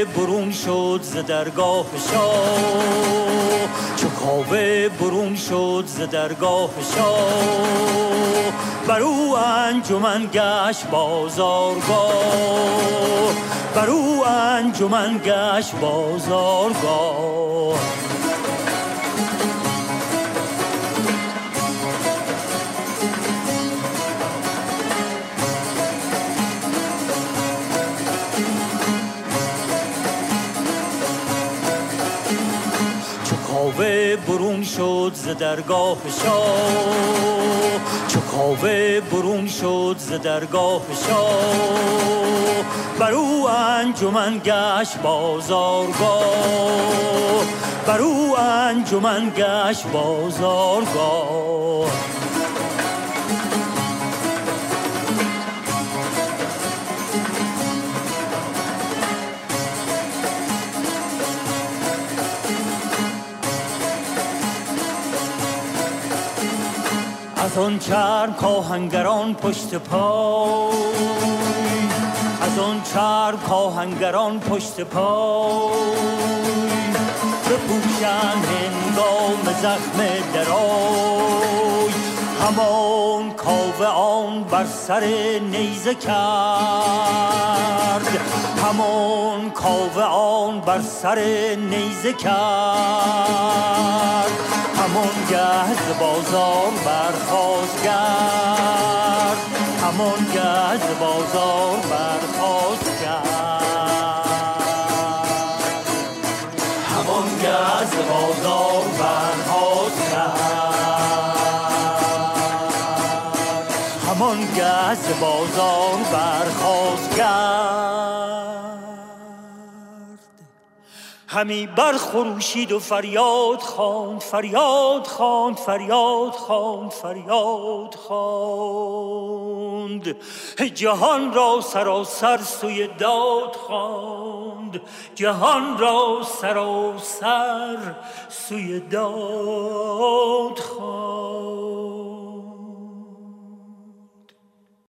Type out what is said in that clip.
کاوه برون شد ز درگاه شاه، چو کاوه برون شد ز درگاه شاه، بر او انجمن گشت بازارگاه، بر او انجمن گشت بازارگاه. کاوه برون شد ز درگاه شاه، چو کاوه برون شد ز درگاه شاه، بر او انجمن گشت بازارگاه، بر او انجمن گشت بازارگاه. از آن چرم کاهنگران پشت پای، از آن چرم کاهنگران پشت پای، بپوشند هنگام زخم درای، همان کاوه آن بر سر نیزه کرد، همان کاوه آن بر سر نیزه کرد، همان گه ز بازار برخاست گرد، همان گه ز بازار برخاست گرد، همان گه ز بازار برخاست گرد، همان گه ز بازار برخاست گرد. همی برخروشید و فریاد خواند، فریاد خواند، فریاد خواند، فریاد خواند، جهان را سراسر سوی داد خواند، جهان را سراسر سوی داد خواند.